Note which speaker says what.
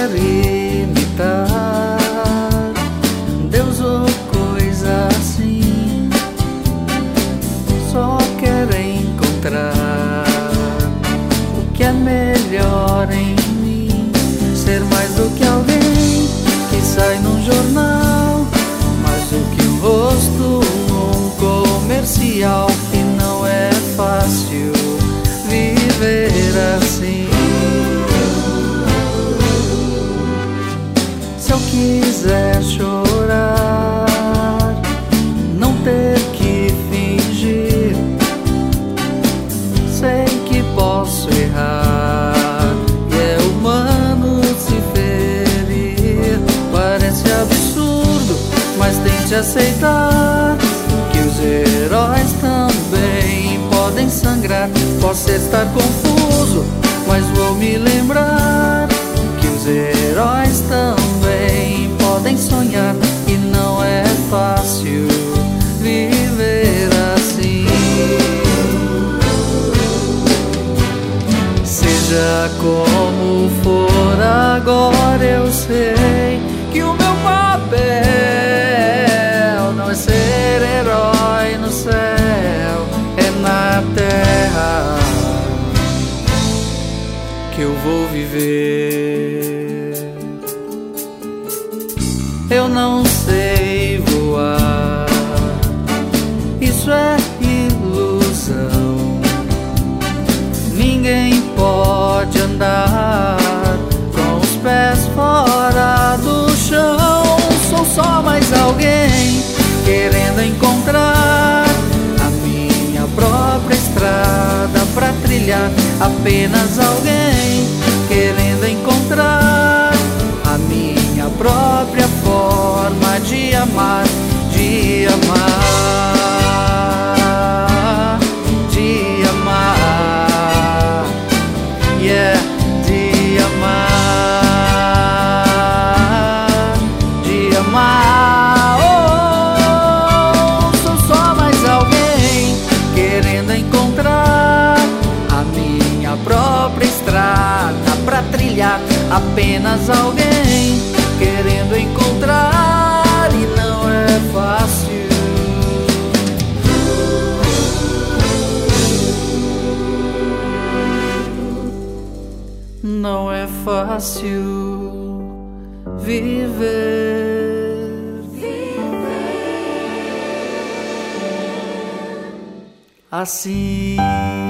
Speaker 1: quer imitar Deus ou coisa assim, só quer encontrar o que é melhor em mim, ser mais do que alguém que sai num jornal, mais do que um rosto num comercial, que não é fácil viver assim. Se eu quiser chorar, não ter que fingir, sei que posso errar e é humano se ferir. Parece absurdo, mas tente aceitar que os heróis também podem sangrar. Posso estar confuso, mas vou me lembrar que os heróis também podem sonhar, e não é fácil viver assim. Seja como for, agora eu sei que o meu papel não é ser herói no céu, é na terra que eu vou viver. Eu não sei voar, isso é ilusão. Ninguém pode andar com os pés fora do chão. Sou só mais alguém querendo encontrar a minha própria estrada pra trilhar. Apenas alguém querendo encontrar a minha própria forma de amar, de amar, de amar, yeah, de amar, de amar. Oh, sou só mais alguém querendo encontrar a minha própria estrada pra trilhar. Apenas alguém querendo encontrar, e não é fácil. Não é fácil viver assim.